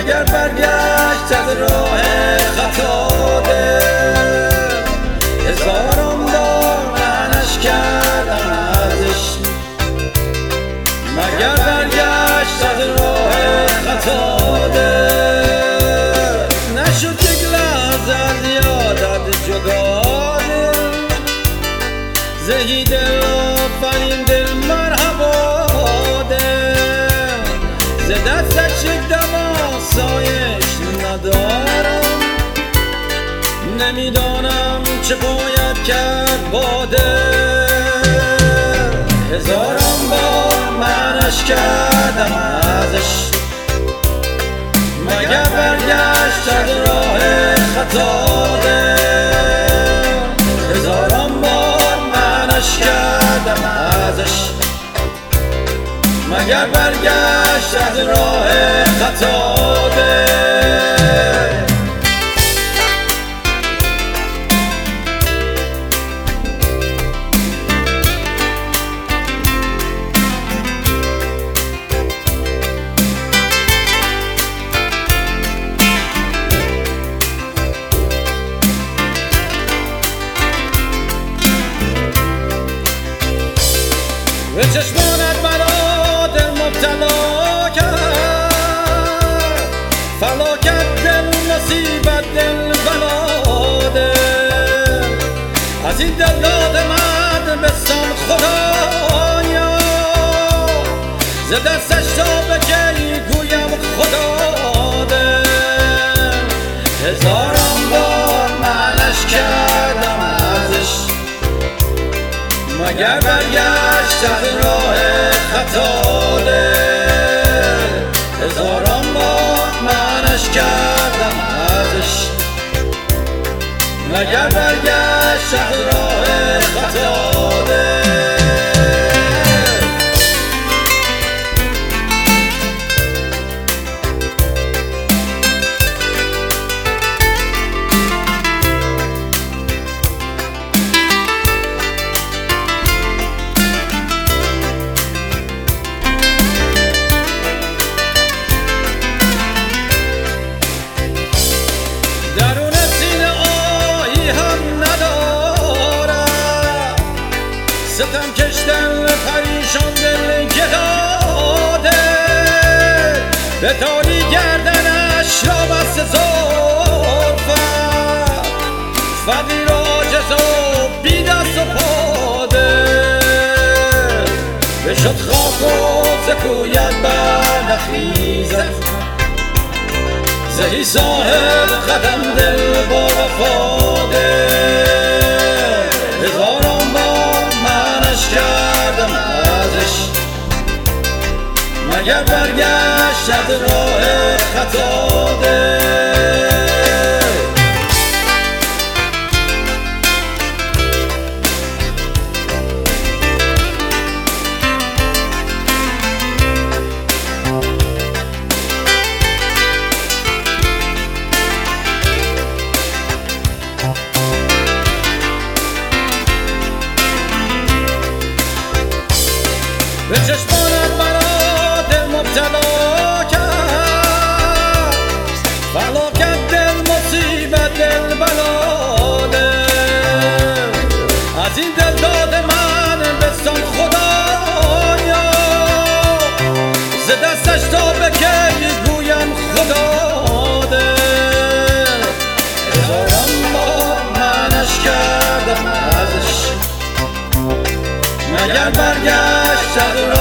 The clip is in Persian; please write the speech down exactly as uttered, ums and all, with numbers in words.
مگر برگشت از راه خطا دل، هزاران بار منش کردم ازش. مگر برگشت از راه خطا دل، نشد یک لحظه از یادت جدا دل. زهی دل آفرین دل مرحبا دل، ز دستش یک دم آسایش ندارم. نمیدانم چه باید کرد با دل، هزاران بار منش کردم ازش. مگر برگشت از راه خطا دل، هزاران بار منش کردم ازش. مگر برگشت از راه خطا دل. به چشمانت مرا دل مبتلا کرد، فلاکت دل مصیبت دل بلا دل. از این دل داد من بستان خدایا، ز دستش تا به کی گویم خدا دل. هزاران بار منش کردم ازش، مگر برگشت از راه خطا دل. هزاران بار منش کردم ازش، مگر برگشت از راه خطا دل. درون سینه آهی هم ندارم، ستم کشتن پریشان دل گداده. به تاری گردنش را بست زلفت، فقیر عاجز و بی دست و پاده. بشد خاک و زکویت بر نخیزد، زهی صاحب قدم دل با وفا دل. هزاران بار منش کردم ازش، مگر برگشت از راه خطا دل. به چشمانت مرا دل مبتلا کرد، فلاکت دل مصیبت دل بلا دل. از این دل داد من بستان خدایا، ز دستش تا به کی گویم خدا دل. هزاران بار منش کردم ازش، مگر برگشت از